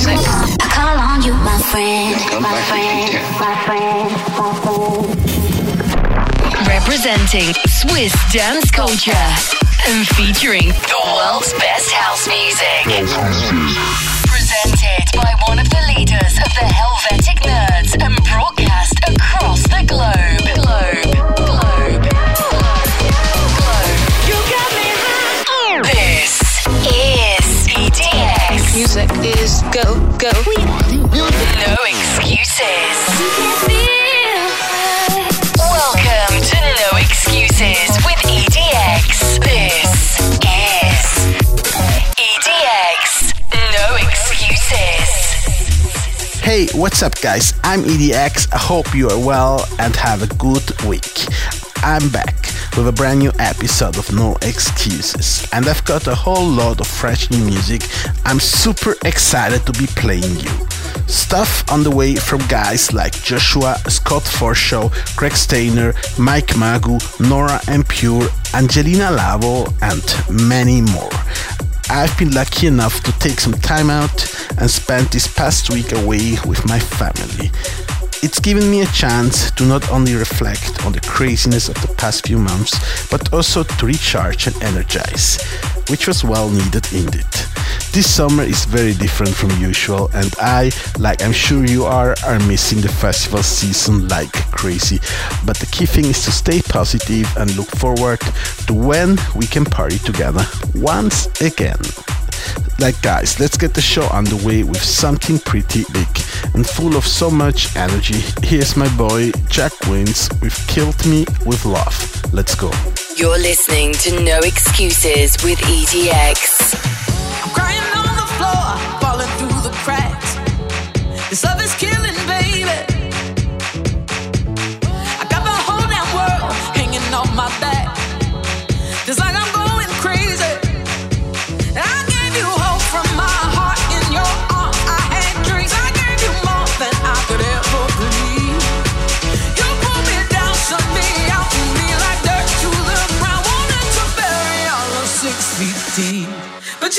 music. I call on you, my friend, my friend, my friend, my friend. Representing Swiss dance culture and featuring the world's best house music. Presented by one of the leaders of the Helvetic Nerds and broadcast across the globe. You got me high. This is EDX. Music is go. No excuses. Welcome to No Excuses with EDX. This is EDX. No Excuses. Hey, what's up guys? I'm EDX. I hope you are well and have a good week. I'm back with a brand new episode of No Excuses, and I've got a whole lot of fresh new music I'm super excited to be playing you. Stuff on the way from guys like Joshua, Scott Forshaw, Craig Stainer, Mike Magu, Nora En Pure, Angelina Lavo, and many more. I've been lucky enough to take some time out and spend this past week away with my family. It's given me a chance to not only reflect on the craziness of the past few months, but also to recharge and energize, which was well needed indeed. This summer is very different from usual, and I, like I'm sure you are missing the festival season like crazy. But the key thing is to stay positive and look forward to when we can party together once again. Like guys, let's get the show underway with something pretty big and full of so much energy. Here's my boy Jack Wins with Killed Me With Love. Let's go. You're listening to No Excuses with EDX. I'm crying on the floor, falling through the cracks. This love is killing, baby. I got the whole damn world hanging on my back. Just like I'm going crazy. I gave you hope from my heart in your arms. I had dreams. I gave you more than I could ever believe. You pulled me down, shut me out, threw me like dirt to the ground. Wanted to bury all of 6 feet deep, but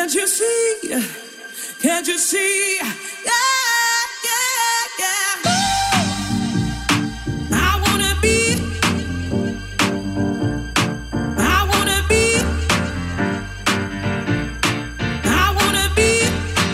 Can't you see? Can't you see? Yeah, yeah, yeah. I wanna be. I wanna be. I wanna be.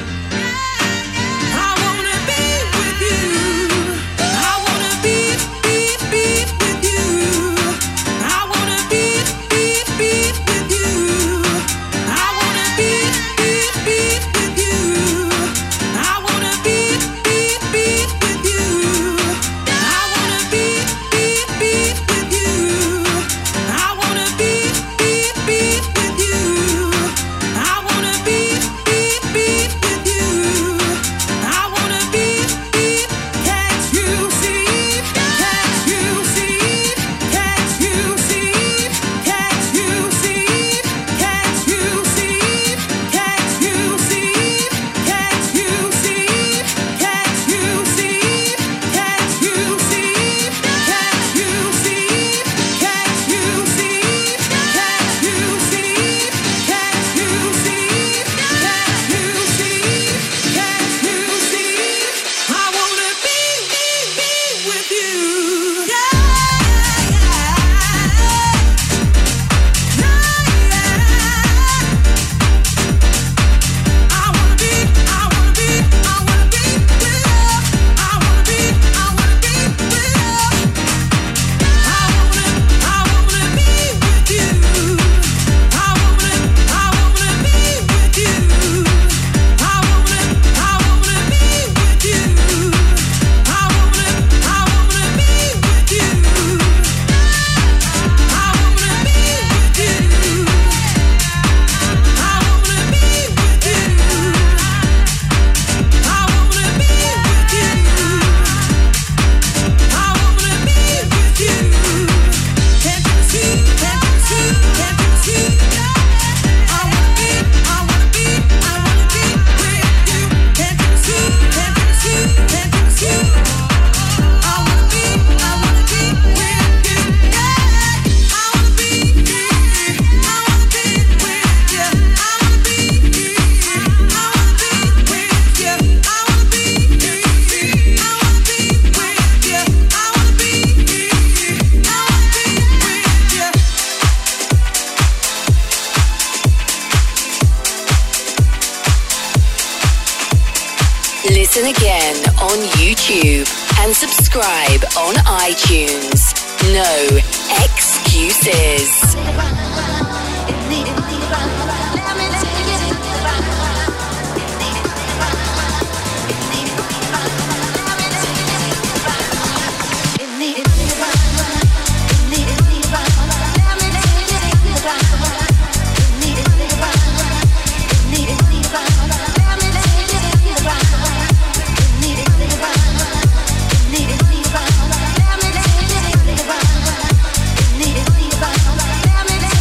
I wanna be with you. I wanna be with you. I wanna be with you. I wanna be with you. I wanna be with you. I wanna be with you. I wanna be with you. I wanna be with you. I wanna be. Can't you see? Can't you see? Can't you see? Can't you see? Can't you see? Can't you see? Can't you see? Can't you see? Can't you see? Can't you see? Can't you see? Can't you see? Can't you see? Can't you see? Can't you see? I wanna be with you. Yeah, I wanna be with you. I wanna be with you. I wanna be with you. I wanna be with you. I wanna be with you. I wanna be with you. I wanna be with you. I wanna be with you. I wanna be with you. I wanna be with you. I wanna be with you. I wanna be with you. Can't you see? Can't you see? Can't you see? I wanna be with you. Can't you see? Can't you see? Can't you see? I wanna be with you. Yeah, I wanna be with you. I wanna be with you. I wanna be with you. I wanna be with you. I wanna be with you. I wanna be with you. I wanna be with you. I wanna be with you. Listen again on YouTube and subscribe on iTunes. No excuses. Let me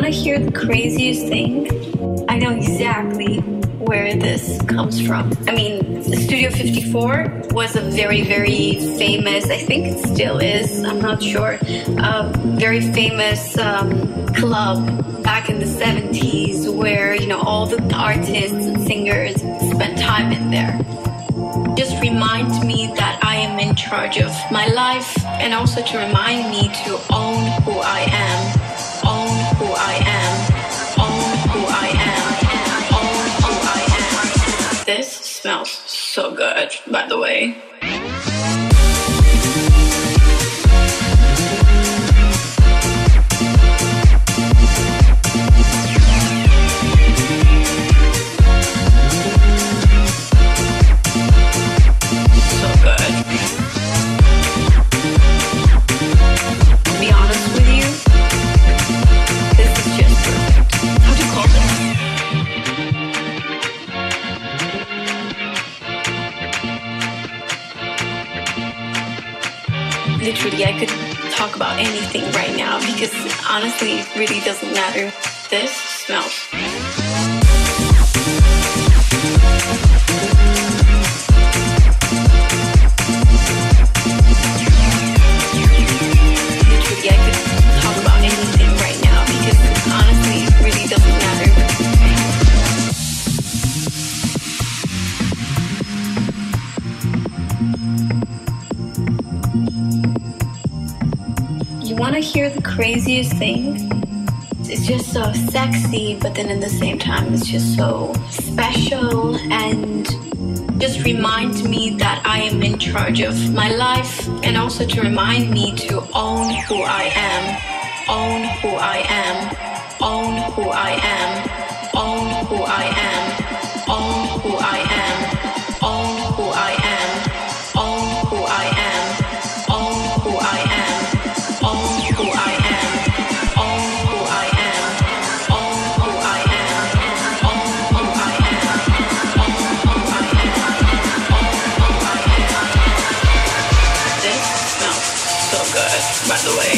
want to hear the craziest thing? I know exactly where this comes from. I mean, Studio 54 was a very, very famous, I think it still is, I'm not sure, very famous club back in the 70s where, you know, all the artists and singers spent time in there. Just reminds me that I am in charge of my life, and also to remind me to own who I am, own who I am, own who I am, own who I am. This smells so good, by the way. Literally, I could talk about anything right now because honestly, it really doesn't matter. This smells. Literally, I could talk about anything right now because honestly, it really doesn't matter. You want to hear the craziest thing? It's just so sexy, but then at the same time, it's just so special and just reminds me that I am in charge of my life, and also to remind me to own who I am, own who I am, own who I am, own who I am, own who I am, own who I am, own who I am, own who I am. Own who I am, own who I am, own who I am, own who I am, own who I am, own who I am. This smells so good, by the way.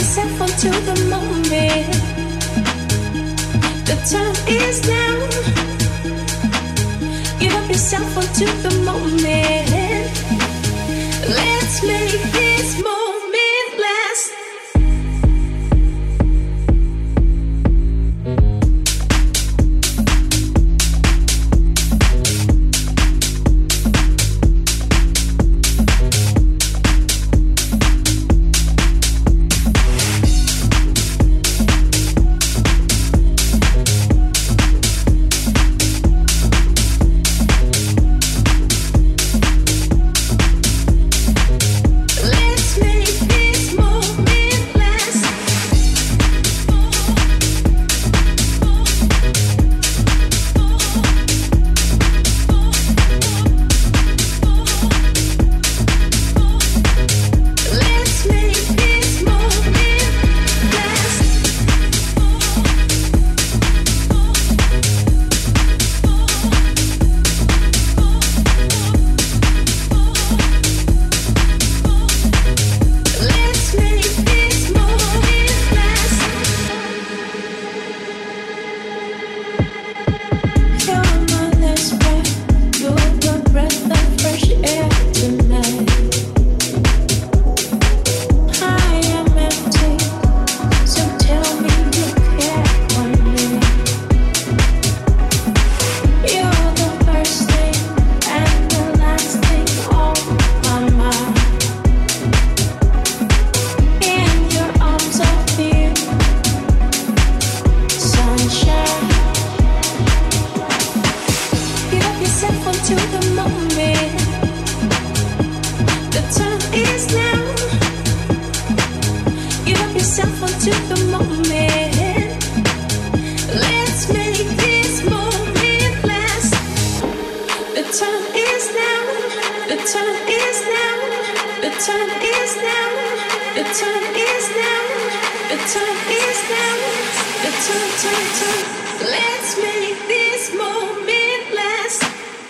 yourself onto the moment. The time is now. Give up yourself onto the moment. Let's make this moment last. Let's make this moment last.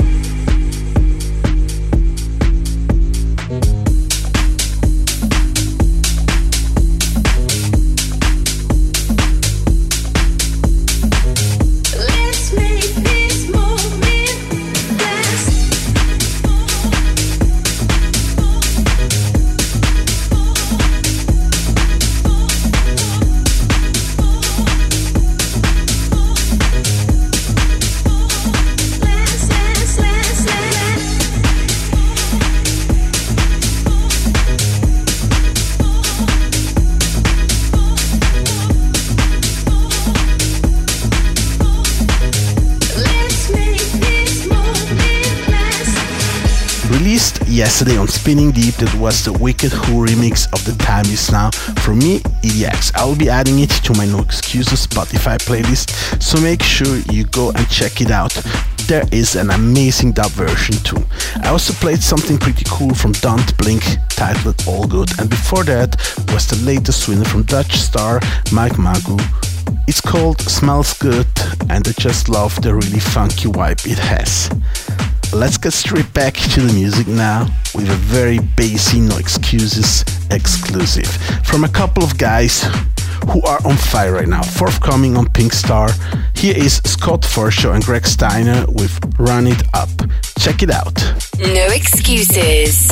Yesterday on Spinning Deep, that was the Wicked Who remix of The Time Is Now from me, EDX. I will be adding it to my No Excuses Spotify playlist, so make sure you go and check it out. There is an amazing dub version too. I also played something pretty cool from Don't Blink titled All Good, and before that was the latest winner from Dutch star Mike Magu. It's called Smells Good, and I just love the really funky vibe it has. Let's get straight back to the music now with a very bassy No Excuses exclusive from a couple of guys who are on fire right now, forthcoming on Pink Star. Here is Scott Forshaw and Greg Steiner with Run It Up. Check it out. No Excuses.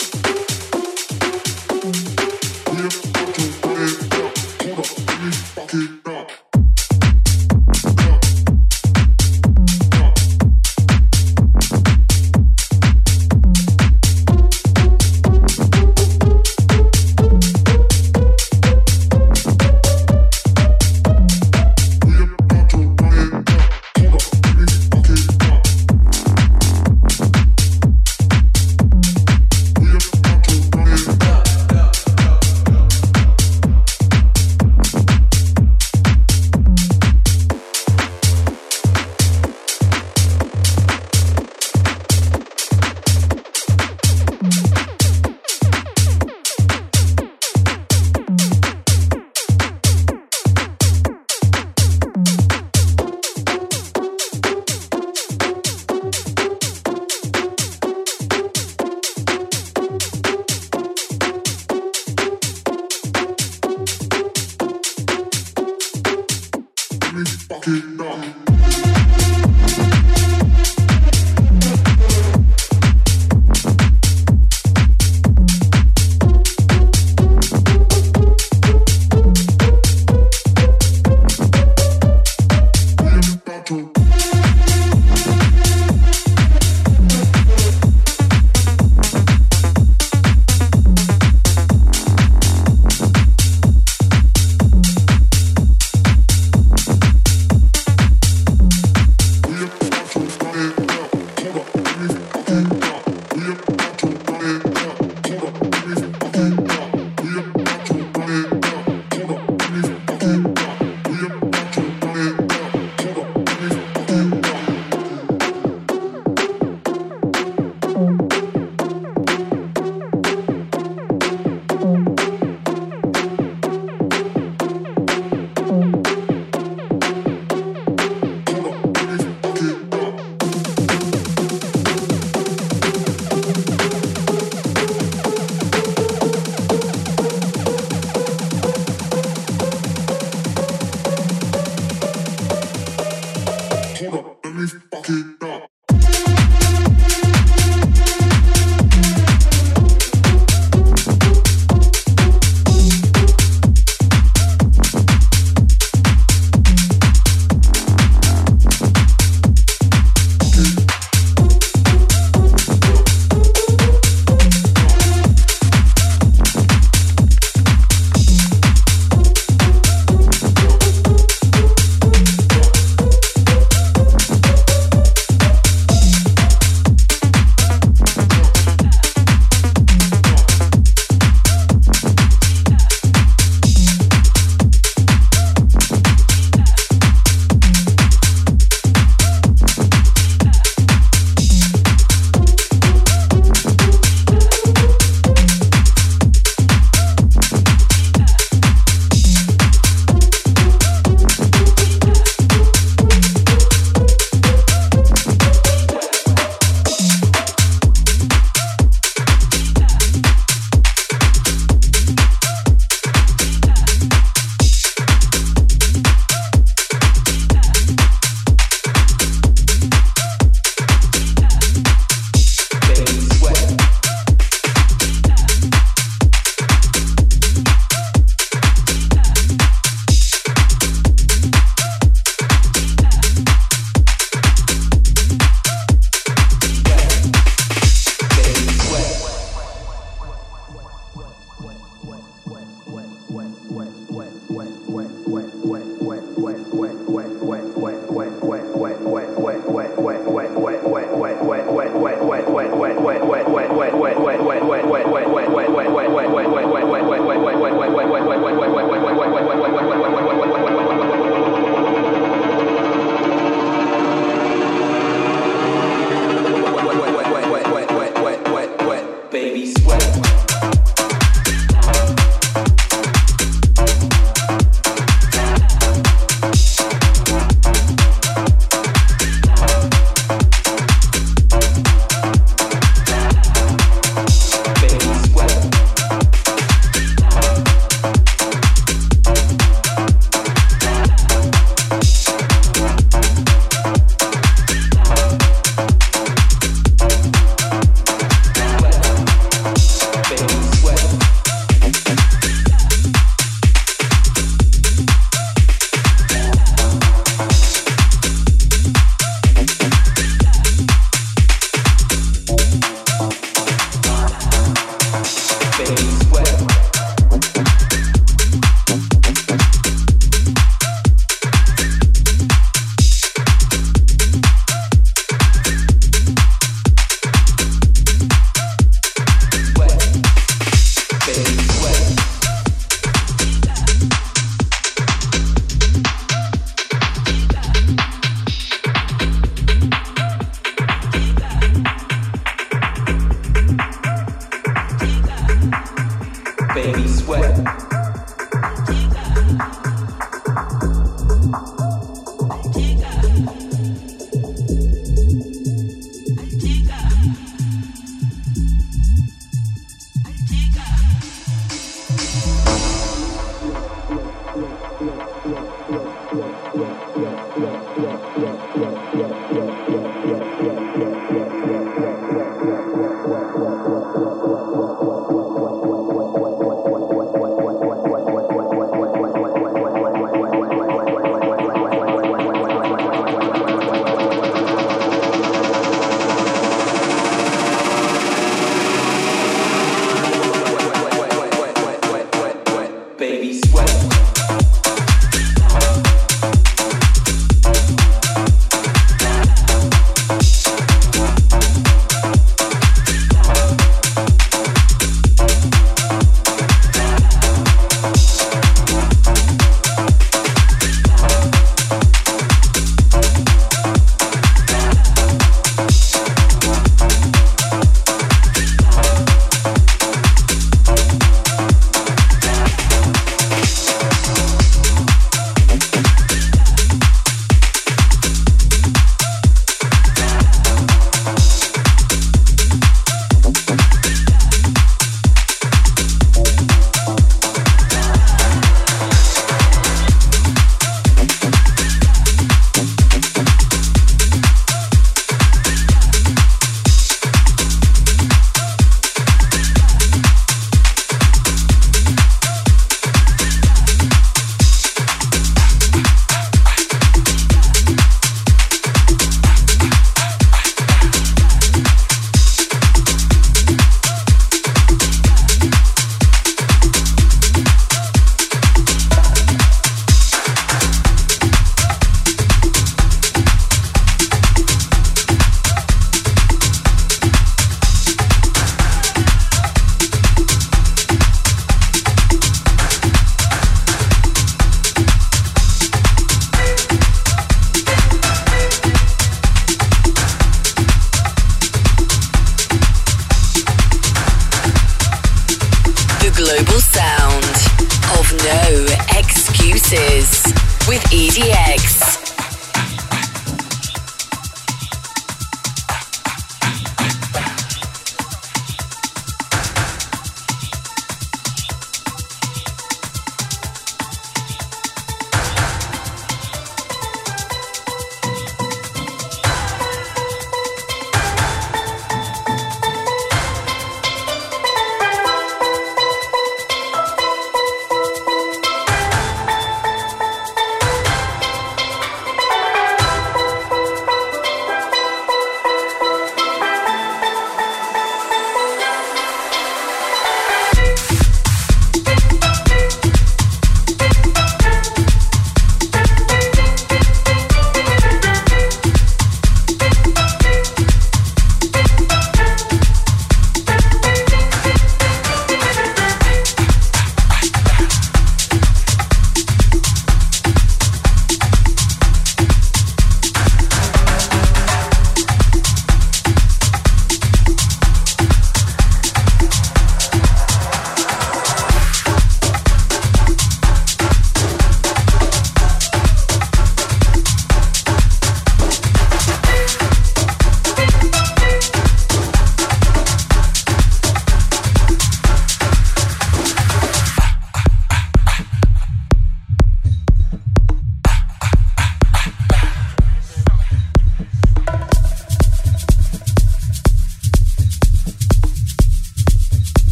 Hold up,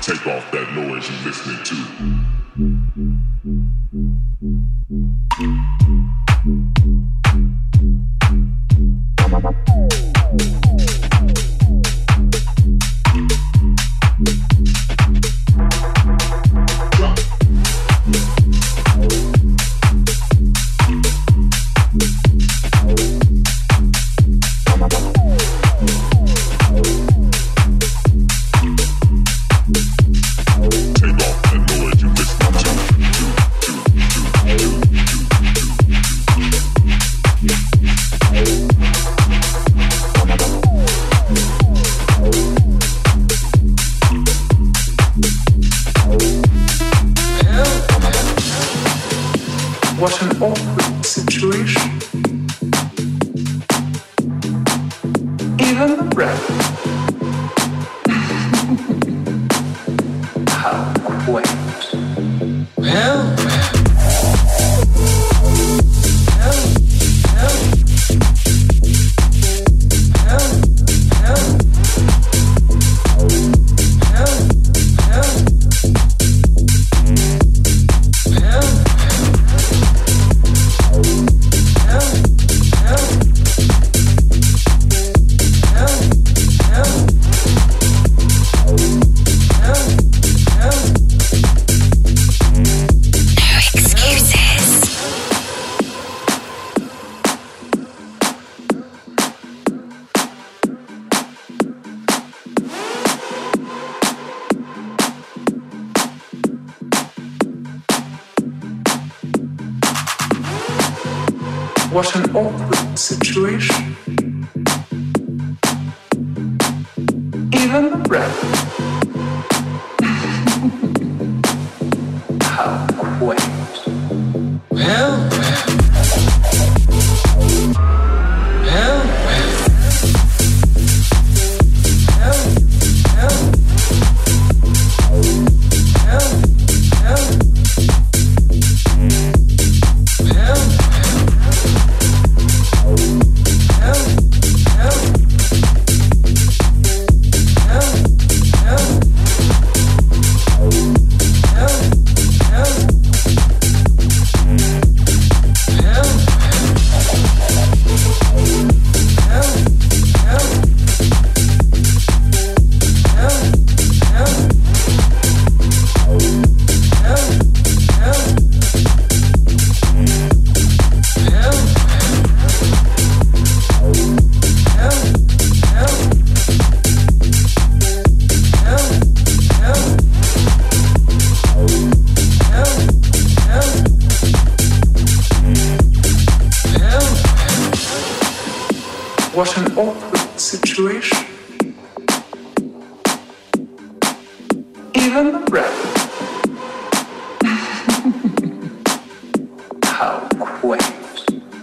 take off that noise you're listening to. What an awkward situation. Even the breath. How quaint. Well. What an awkward situation. Even the breath. How quaint. Well. What an awkward situation. Even the breath. How quaint.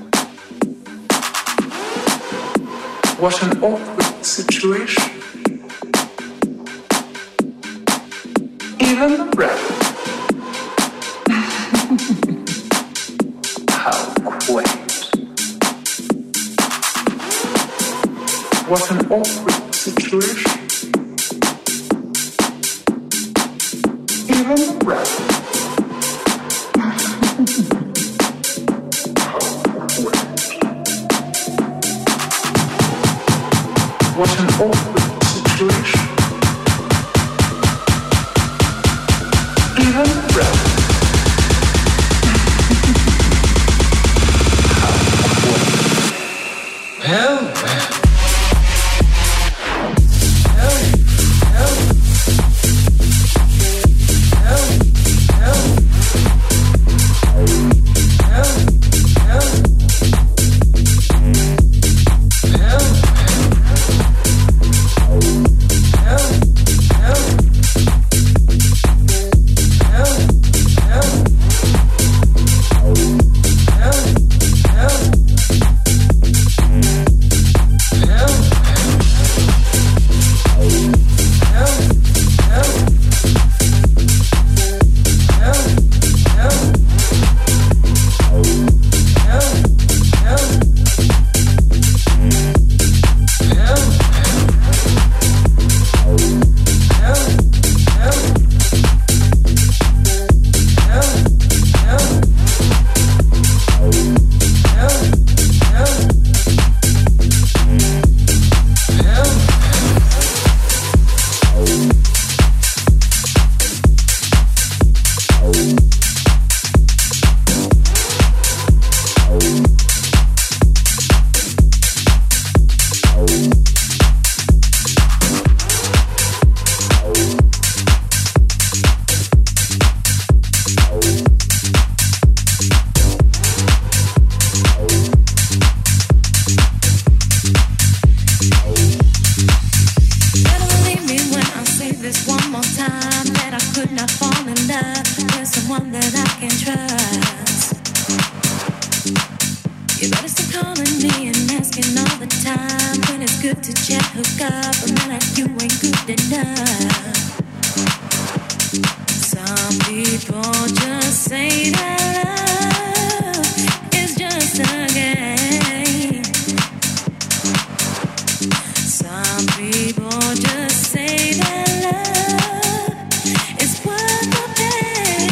What an awkward situation. Even the breath. How quaint. What an awkward situation. Even the breath. How quaint. What an awkward situation. Even the breath. How quaint. Well. could not fall in love with someone that I can trust. You better stop calling me and asking all the time when it's good to chat, hook up, but man, like you ain't good enough. Some people just say that love is just a game. Some people just say that love is worth the pain.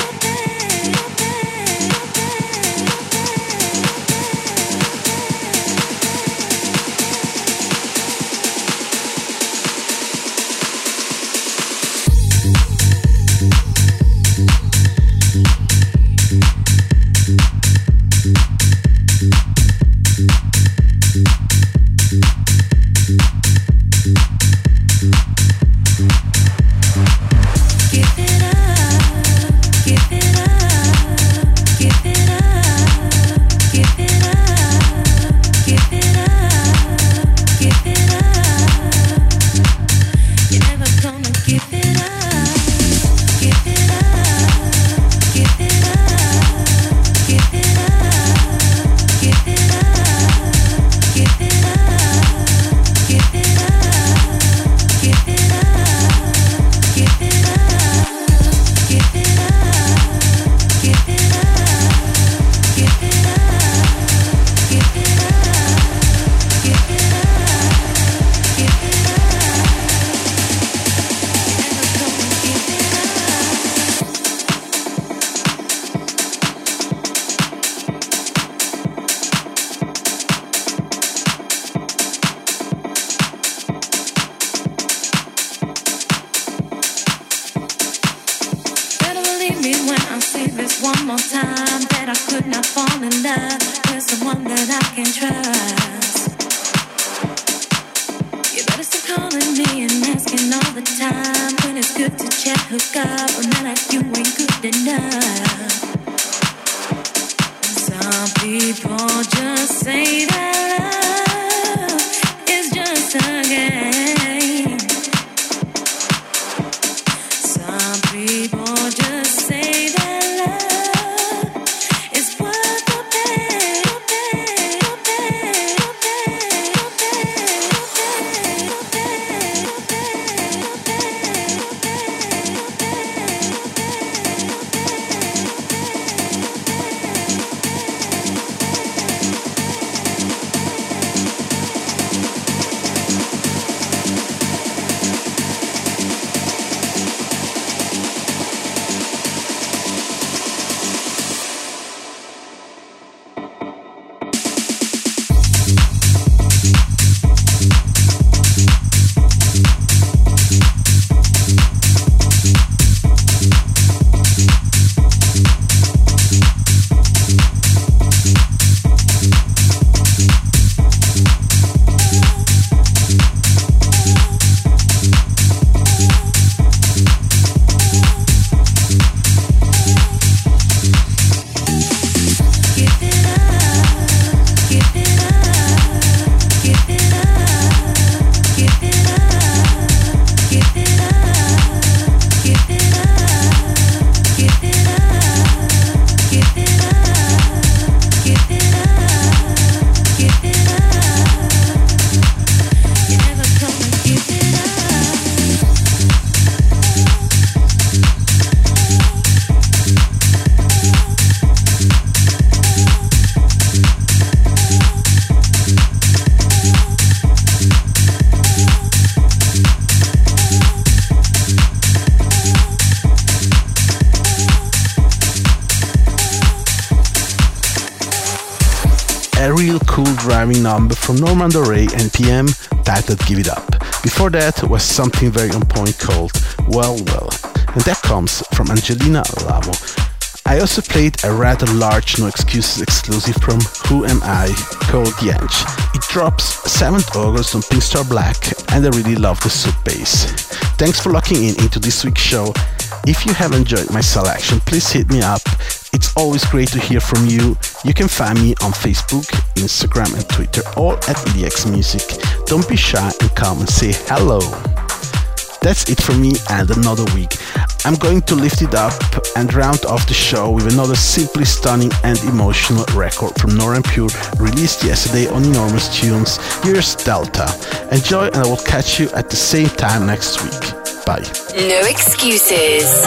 A real cool driving number from Norman Doray and PM titled Give It Up. Before that was something very on point called Well Well, and that comes from Angelina Lavo. I also played a rather large No Excuses exclusive from Who Am I called Yanch. It drops 7th August on Pinkstar Black, and I really love the sub bass. Thanks for locking in into this week's show. If you have enjoyed my selection, please hit me up. It's always great to hear from you. You can find me on Facebook, Instagram and Twitter, all at EDX Music. Don't be shy and come and say hello. That's it for me and another week. I'm going to lift it up and round off the show with another simply stunning and emotional record from Nora En Pure, released yesterday on Enormous Tunes. Here's Delta. Enjoy, and I will catch you at the same time next week. Bye. No excuses.